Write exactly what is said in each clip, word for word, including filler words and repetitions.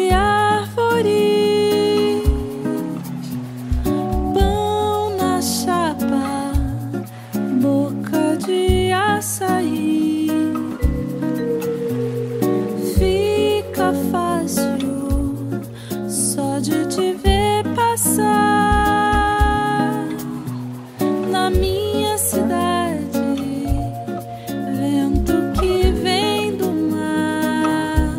de árvores, pão na chapa, boca de açaí. Fica fácil só de te ver passar na minha cidade. Vento que vem do mar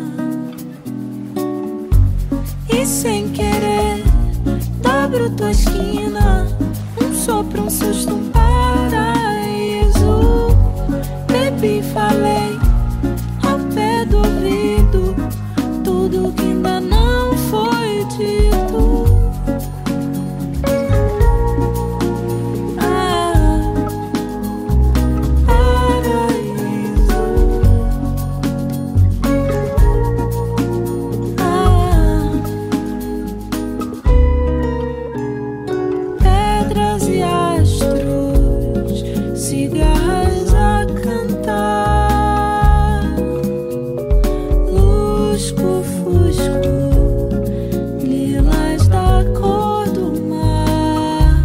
e sem querer dobro tua esquina. Um sopro, um susto, um paraíso. Bebi, falei ao pé do ouvido tudo que ainda não foi dito. Ah, paraíso. Ah, pedras e astros, cigarras a cantar, lusco-fusco, lilas da cor do mar.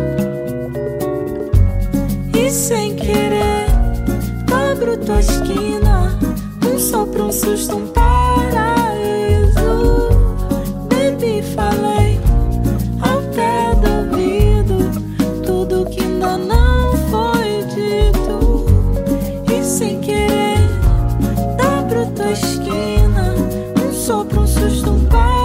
E sem querer dobro tua esquina. Um sopro, um susto, um paraíso. Bebi, falei ao pé do ouvido tudo que ainda não foi dito. E sem querer dobro tua esquina. Um sopro, um susto, um paraíso.